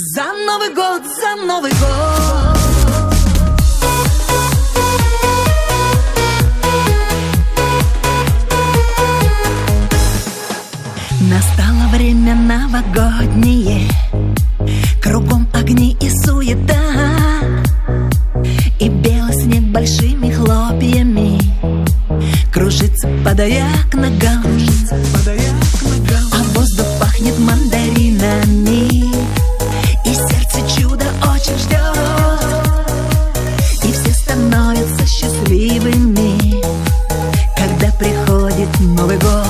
За Новый год, за Новый год. Настало время новогоднее, кругом огни и суета, и белый снег большими хлопьями кружится, падая к ногам. А воздух пахнет мандаринами, и сердце чудо очень ждет. И все становятся счастливыми, когда приходит Новый год.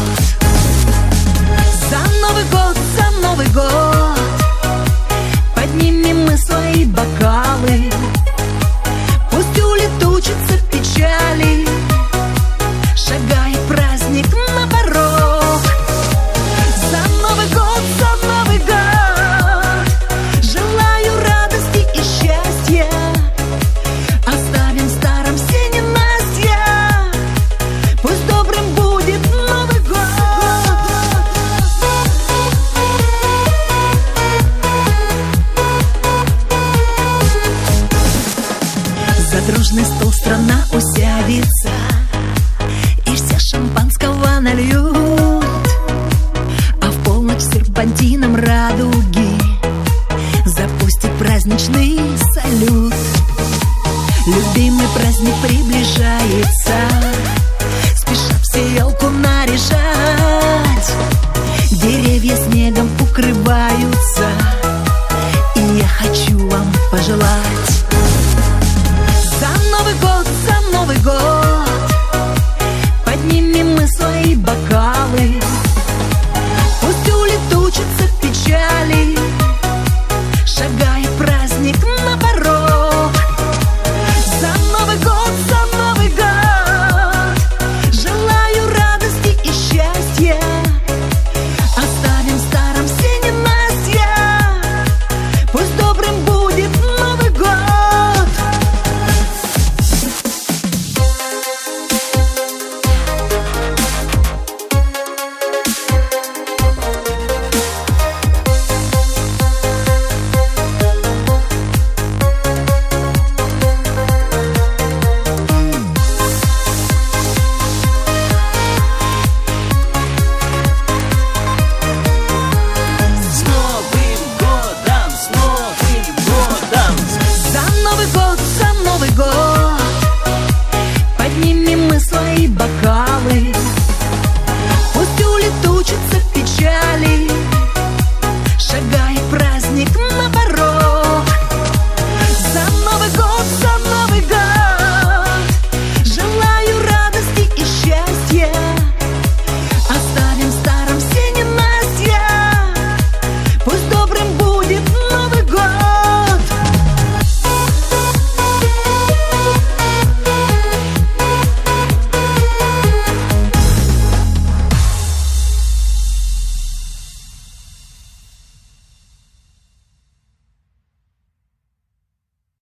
За Новый год, за Новый год поднимем мы свои бокалы, пусть улетучатся печали, шагай праздник на порог. За Новый год, за Новый год желаю радости и счастья, оставим в старом все ненастья, пусть добрым будет Новый год. За дружный стол страна усядется, и все шампанского нальют, а в полночь серпантином радуги запустит праздничный салют. Любимый праздник приближается,